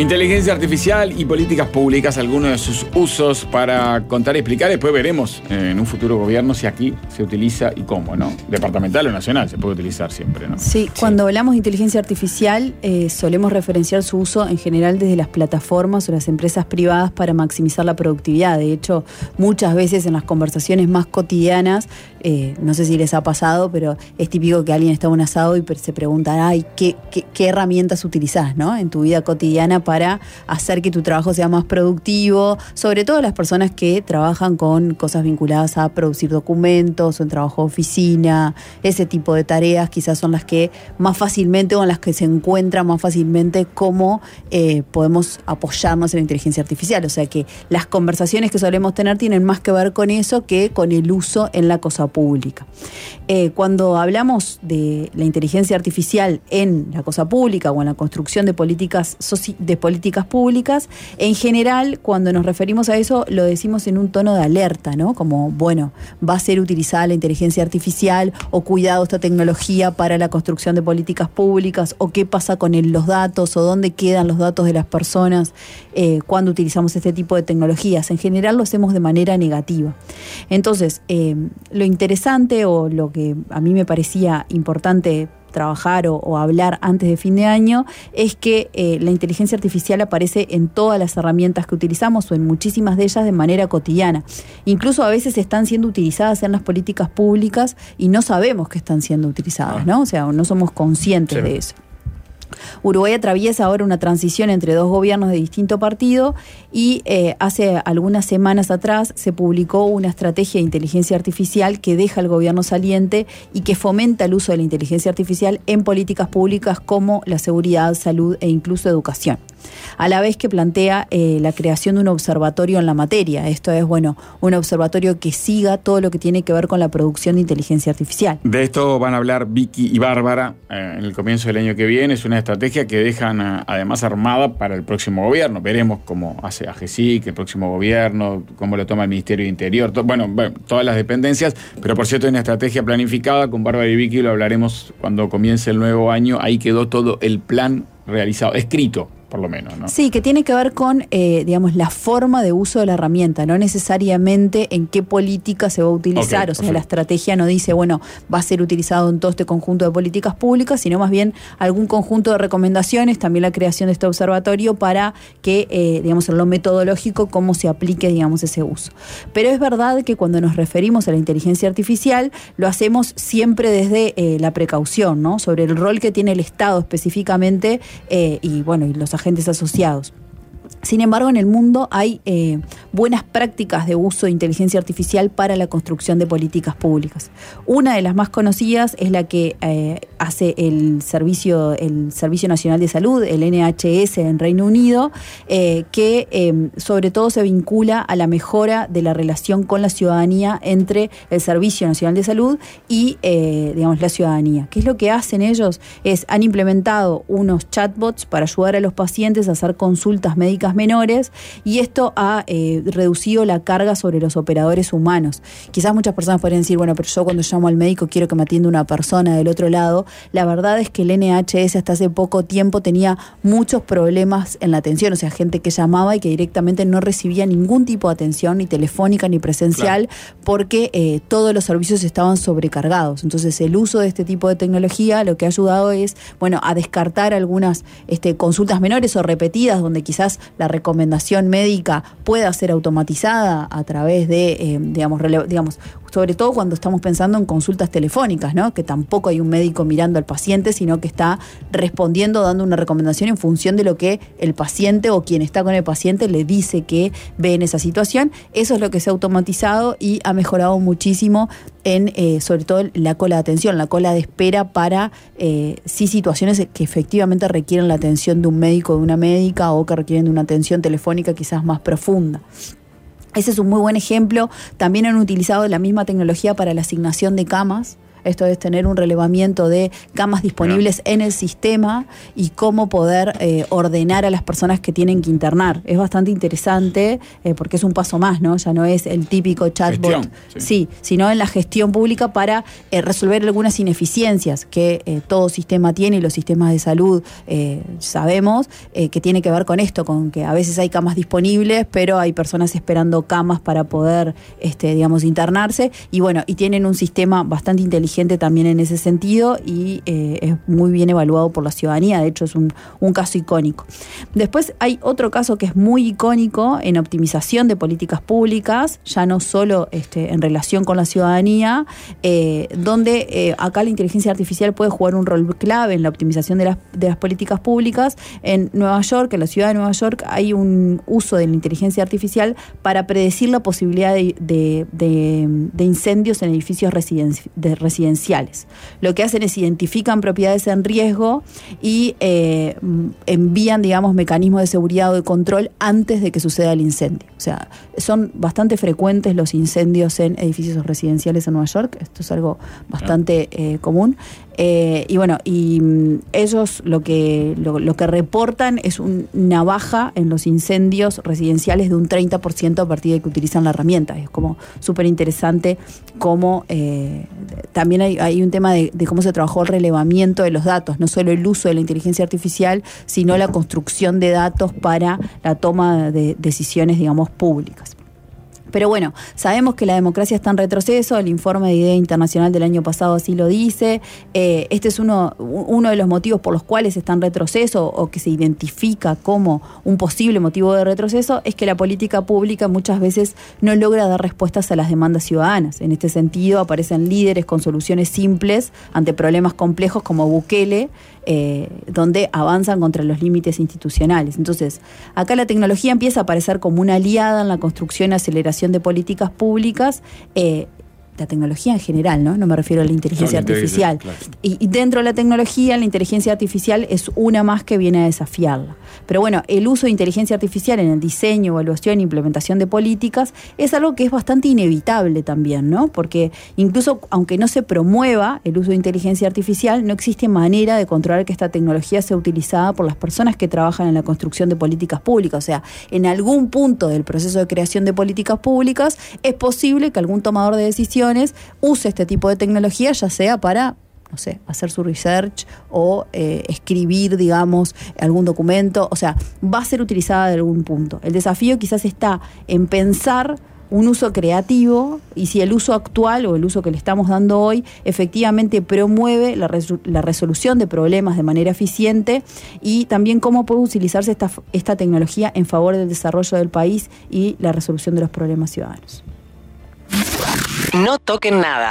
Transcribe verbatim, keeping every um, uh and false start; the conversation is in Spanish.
Inteligencia artificial y políticas públicas, algunos de sus usos para contar y explicar. Después veremos eh, en un futuro gobierno si aquí se utiliza y cómo, ¿no? Departamental o nacional se puede utilizar siempre, ¿no? Sí, sí. Cuando hablamos de inteligencia artificial eh, solemos referenciar su uso en general desde las plataformas o las empresas privadas para maximizar la productividad. De hecho, muchas veces en las conversaciones más cotidianas, eh, no sé si les ha pasado, pero es típico que alguien está en un asado y se pregunta, ay, ¿qué, qué, qué herramientas utilizás, ¿no? En tu vida cotidiana para hacer que tu trabajo sea más productivo, sobre todo las personas que trabajan con cosas vinculadas a producir documentos o en trabajo de oficina, ese tipo de tareas quizás son las que más fácilmente o en las que se encuentra más fácilmente cómo eh, podemos apoyarnos en la inteligencia artificial. O sea que las conversaciones que solemos tener tienen más que ver con eso que con el uso en la cosa pública. Eh, cuando hablamos de la inteligencia artificial en la cosa pública o en la construcción de políticas soci- de políticas públicas, en general, cuando nos referimos a eso, lo decimos en un tono de alerta, ¿no? Como, bueno, va a ser utilizada la inteligencia artificial, o cuidado esta tecnología para la construcción de políticas públicas, o qué pasa con el, los datos, o dónde quedan los datos de las personas eh, cuando utilizamos este tipo de tecnologías. En general lo hacemos de manera negativa. Entonces, eh, lo interesante, o lo que a mí me parecía importante trabajar o, o hablar antes de fin de año, es que eh, la inteligencia artificial aparece en todas las herramientas que utilizamos o en muchísimas de ellas de manera cotidiana. Incluso a veces están siendo utilizadas en las políticas públicas y no sabemos que están siendo utilizadas, ¿no? O sea, no somos conscientes sí. de eso. Uruguay atraviesa ahora una transición entre dos gobiernos de distinto partido y eh, hace algunas semanas atrás se publicó una estrategia de inteligencia artificial que deja al gobierno saliente y que fomenta el uso de la inteligencia artificial en políticas públicas como la seguridad, salud e incluso educación. A la vez que plantea eh, la creación de un observatorio en la materia. Esto es, bueno, un observatorio que siga todo lo que tiene que ver con la producción de inteligencia artificial. De esto van a hablar Vicky y Bárbara eh, en el comienzo del año que viene. Es una estrategia que dejan a, además armada para el próximo gobierno. Veremos cómo hace A G S I C, el próximo gobierno, cómo lo toma el Ministerio de Interior, to, bueno, bueno, todas las dependencias. Pero por cierto, hay una estrategia planificada con Bárbara y Vicky, lo hablaremos cuando comience el nuevo año. Ahí quedó todo el plan realizado, escrito, por lo menos, ¿no? Sí, que tiene que ver con, eh, digamos, la forma de uso de la herramienta, no necesariamente en qué política se va a utilizar. Okay, o sea, perfecto. La estrategia no dice, bueno, va a ser utilizado en todo este conjunto de políticas públicas, sino más bien algún conjunto de recomendaciones, también la creación de este observatorio para que, eh, digamos, en lo metodológico, cómo se aplique, digamos, ese uso. Pero es verdad que cuando nos referimos a la inteligencia artificial, lo hacemos siempre desde eh, la precaución, ¿no? Sobre el rol que tiene el Estado específicamente eh, y, bueno, y los agentes asociados. Sin embargo, en el mundo hay eh, buenas prácticas de uso de inteligencia artificial para la construcción de políticas públicas. Una de las más conocidas es la que eh, hace el Servicio, el Servicio Nacional de Salud, el N H S en Reino Unido, eh, que eh, sobre todo se vincula a la mejora de la relación con la ciudadanía entre el Servicio Nacional de Salud y eh, digamos, la ciudadanía. ¿Qué es lo que hacen ellos? Es, han implementado unos chatbots para ayudar a los pacientes a hacer consultas médicas menores, y esto ha eh, reducido la carga sobre los operadores humanos. Quizás muchas personas podrían decir, bueno, pero yo cuando llamo al médico quiero que me atienda una persona del otro lado. La verdad es que el N H S hasta hace poco tiempo tenía muchos problemas en la atención, o sea, gente que llamaba y que directamente no recibía ningún tipo de atención, ni telefónica ni presencial, claro. porque eh, todos los servicios estaban sobrecargados. Entonces, el uso de este tipo de tecnología lo que ha ayudado es, bueno, a descartar algunas este, consultas menores o repetidas, donde quizás la recomendación médica pueda ser automatizada a través de, eh, digamos, rele- digamos, sobre todo cuando estamos pensando en consultas telefónicas, ¿no? Que tampoco hay un médico mirando al paciente, sino que está respondiendo, dando una recomendación en función de lo que el paciente o quien está con el paciente le dice que ve en esa situación. Eso es lo que se ha automatizado y ha mejorado muchísimo en, eh, sobre todo, la cola de atención, la cola de espera para eh, sí situaciones que efectivamente requieren la atención de un médico o de una médica, o que requieren de una atención telefónica quizás más profunda. Ese es un muy buen ejemplo. También han utilizado la misma tecnología para la asignación de camas. Esto es tener un relevamiento de camas disponibles en el sistema y cómo poder eh, ordenar a las personas que tienen que internar. Es bastante interesante eh, porque es un paso más, ¿no? Ya no es el típico chatbot, Gestión, sí. sí, sino en la gestión pública para eh, resolver algunas ineficiencias que eh, todo sistema tiene y los sistemas de salud eh, sabemos eh, que tiene que ver con esto, con que a veces hay camas disponibles, pero hay personas esperando camas para poder, este, digamos, internarse, y bueno, y tienen un sistema bastante inteligente también en ese sentido y eh, es muy bien evaluado por la ciudadanía. De hecho es un, un caso icónico. Después hay otro caso que es muy icónico en optimización de políticas públicas, ya no solo este, en relación con la ciudadanía, eh, donde eh, acá la inteligencia artificial puede jugar un rol clave en la optimización de las, de las políticas públicas. En Nueva York, en la ciudad de Nueva York, hay un uso de la inteligencia artificial para predecir la posibilidad de, de, de, de incendios en edificios residenci- de residenciales. Lo que hacen es identifican propiedades en riesgo y eh, envían, digamos, mecanismos de seguridad o de control antes de que suceda el incendio. O sea, son bastante frecuentes los incendios en edificios residenciales en Nueva York. Esto es algo bastante eh, común. Eh, y bueno, y mm, ellos lo que, lo, lo que reportan es un, una baja en los incendios residenciales de un treinta por ciento a partir de que utilizan la herramienta. Es como súper interesante cómo eh, también hay, hay un tema de, de cómo se trabajó el relevamiento de los datos, no solo el uso de la inteligencia artificial, sino la construcción de datos para la toma de decisiones, digamos, públicas. Pero bueno, sabemos que la democracia está en retroceso, el informe de Idea Internacional del año pasado así lo dice. Eh, este es uno, uno de los motivos por los cuales está en retroceso o que se identifica como un posible motivo de retroceso, es que la política pública muchas veces no logra dar respuestas a las demandas ciudadanas. En este sentido aparecen líderes con soluciones simples ante problemas complejos como Bukele, Eh, donde avanzan contra los límites institucionales. Entonces, acá la tecnología empieza a aparecer como una aliada en la construcción y aceleración de políticas públicas, eh, la tecnología en general, ¿no? No me refiero a la inteligencia no, artificial. Claro. Y, y dentro de la tecnología, la inteligencia artificial es una más que viene a desafiarla. Pero bueno, el uso de inteligencia artificial en el diseño, evaluación e implementación de políticas es algo que es bastante inevitable también, ¿no? Porque incluso aunque no se promueva el uso de inteligencia artificial, no existe manera de controlar que esta tecnología sea utilizada por las personas que trabajan en la construcción de políticas públicas. O sea, en algún punto del proceso de creación de políticas públicas es posible que algún tomador de decisiones use este tipo de tecnología, ya sea para, no sé, hacer su research o eh, escribir, digamos, algún documento. O sea, va a ser utilizada de algún punto. El desafío quizás está en pensar un uso creativo y si el uso actual o el uso que le estamos dando hoy efectivamente promueve la, resol- la resolución de problemas de manera eficiente, y también cómo puede utilizarse esta, esta tecnología en favor del desarrollo del país y la resolución de los problemas ciudadanos. No toquen nada.